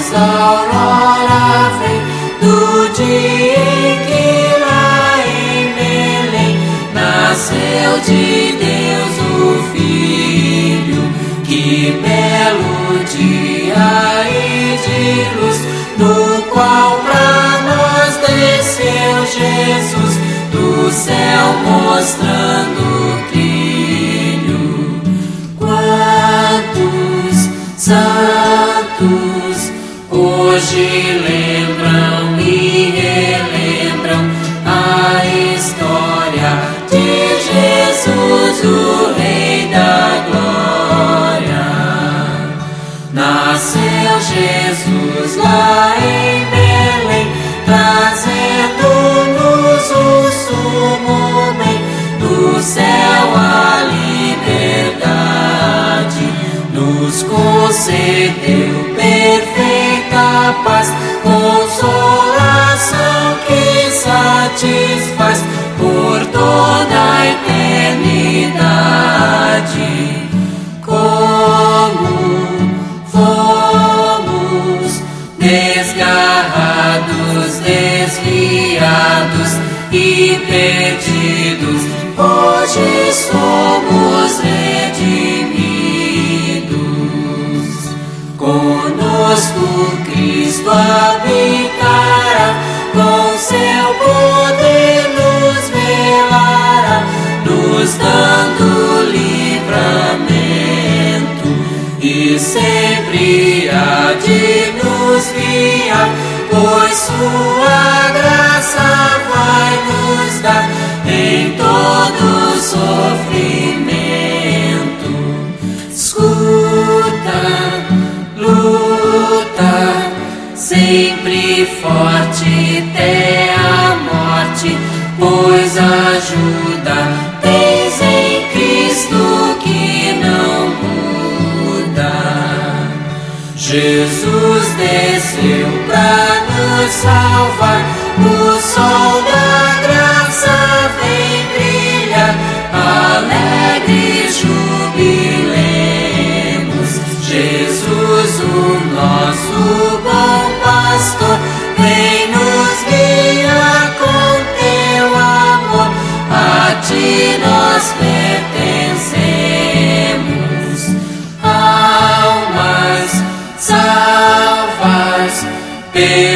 a aurora vem do dia em que lá em Belém nasceu de Deus o Filho. Que belo dia e de luz, no qual pra nós desceu Jesus do céu mostrando o trilho. Quantos santos hoje lembram e relembram a história de Jesus, o Rei da Glória. Nasceu Jesus lá em Belém, trazendo-nos o sumo bem do céu, a liberdade. Nos concedeu perfeita paz, consolação que satisfaz por toda a eternidade. Como fomos desgarrados, desviados e perdidos, hoje somos redimidos. Conosco Cristo habitará, com seu poder nos velará, nos dando livramento, e sempre há de nos guiar, pois sua graça vai nos dar em todo sofrimento. Escuta, luta, sempre forte até a morte, pois ajuda tens em Cristo que não muda. Jesus desceu pra nos salvar, o sol da graça vem brilhar, alegres jubilemos. Jesus, o nosso bom pastor, vem nos guiar com teu amor, a ti nós pertencemos. Almas salvas